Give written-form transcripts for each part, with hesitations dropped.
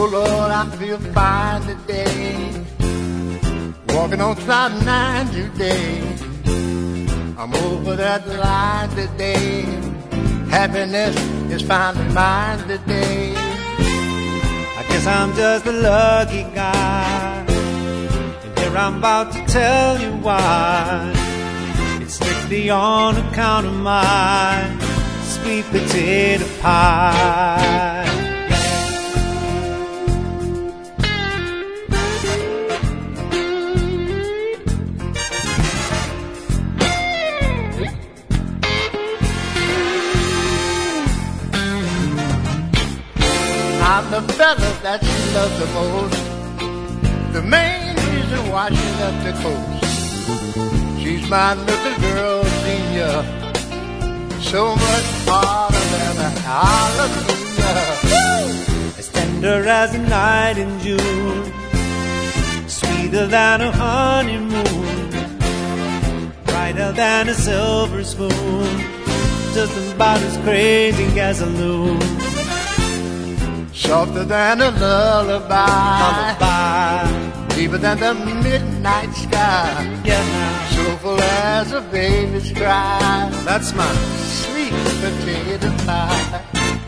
Oh Lord, I feel fine today. Walking on cloud nine today. I'm over that line today. Happiness is finally mine today. I guess I'm just a lucky guy, and here I'm about to tell you why. It's strictly on account of my sweet potato pie. I'm the fella that she loves the most, the main reason why she left the coast. She's my little girl senior, so much harder than a hallelujah. As tender as a night in June, sweeter than a honeymoon, brighter than a silver spoon, just about as crazy as a loon. Softer than a lullaby, deeper than the midnight sky, soulful as a baby's cry. That's my sweet potato pie.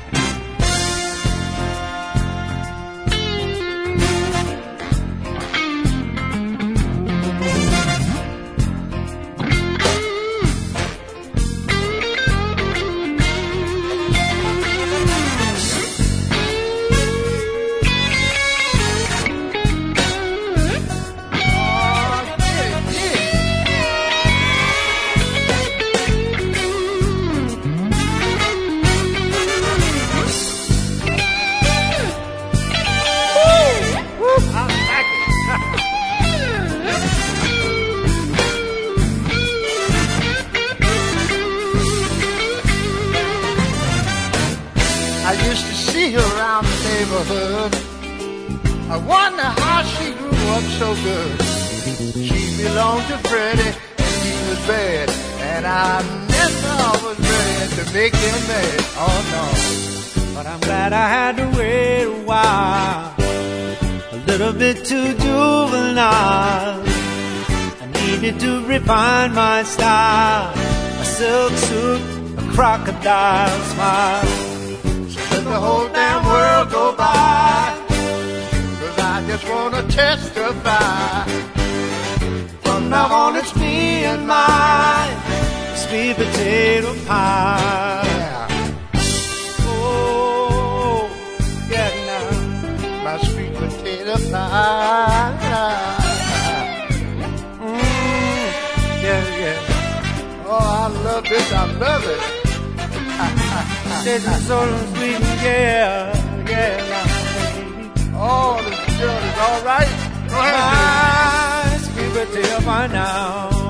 I used to see her around the neighborhood. I wonder how she grew up so good. She belonged to Freddie and he was bad, and I never was ready to make him mad. Oh no. But I'm glad I had to wait a while, a little bit too juvenile. I needed to refine my style, a silk suit, a crocodile smile. Let the whole damn world go by, 'cause I just wanna testify. From now on it's me and my sweet potato pie. Yeah. Oh, yeah, now my sweet potato pie. Yeah, yeah. Oh, I love this, I love it. This is so sweet, yeah, yeah. Oh, this girl is all right. Go ahead. My sweet potato pie now.